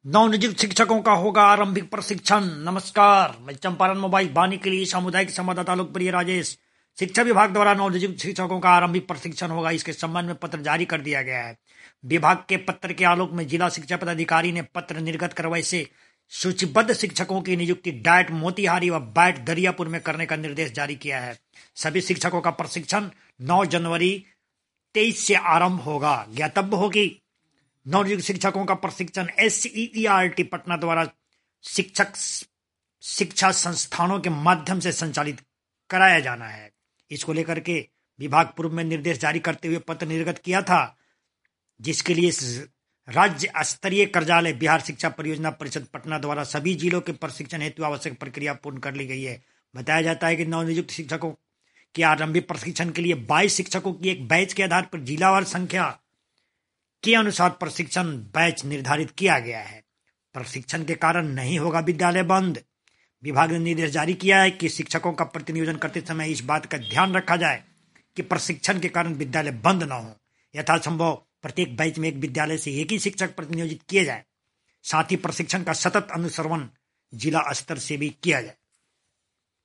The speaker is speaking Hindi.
नवनियुक्त शिक्षकों का होगा आरंभिक प्रशिक्षण। नमस्कार, मैं चंपारण मोबाइल बानी के लिए सामुदायिक संवाददाता लोकप्रिय राजेश। शिक्षा विभाग द्वारा नवनियुक्त शिक्षकों का आरंभिक प्रशिक्षण होगा, इसके संबंध में पत्र जारी कर दिया गया है। विभाग के पत्र के आलोक में जिला शिक्षा पदाधिकारी ने पत्र निर्गत करवाए से सूचीबद्ध शिक्षकों की नियुक्ति डाइट मोतिहारी व बैट दरियापुर में करने का निर्देश जारी किया है। सभी शिक्षकों का प्रशिक्षण 9 जनवरी 23 से आरंभ होगा। ज्ञातव्य हो कि नवनियुक्त शिक्षकों का प्रशिक्षण SEERT पटना द्वारा शिक्षा संस्थानों के माध्यम से संचालित कराया जाना है। इसको लेकर के विभाग पूर्व में निर्देश जारी करते हुए पत्र निर्गत किया था, जिसके लिए राज्य स्तरीय कार्यालय बिहार शिक्षा परियोजना परिषद पटना द्वारा सभी जिलों के प्रशिक्षण हेतु आवश्यक प्रक्रिया पूर्ण कर ली गई है। बताया जाता है कि नवनियुक्त शिक्षकों के आरंभिक प्रशिक्षण के लिए 22 शिक्षकों की एक बैच के आधार पर जिलावार संख्या के अनुसार प्रशिक्षण बैच निर्धारित किया गया है। प्रशिक्षण के कारण नहीं होगा विद्यालय बंद। विभाग ने निर्देश जारी किया है कि शिक्षकों का प्रतिनियोजन करते समय इस बात का ध्यान रखा जाए कि प्रशिक्षण के कारण विद्यालय बंद न हो। यथासंभव प्रत्येक बैच में एक विद्यालय से एक ही शिक्षक प्रतिनियोजित किए जाए। साथ ही प्रशिक्षण का सतत अनुश्रवण जिला स्तर से भी किया जाए।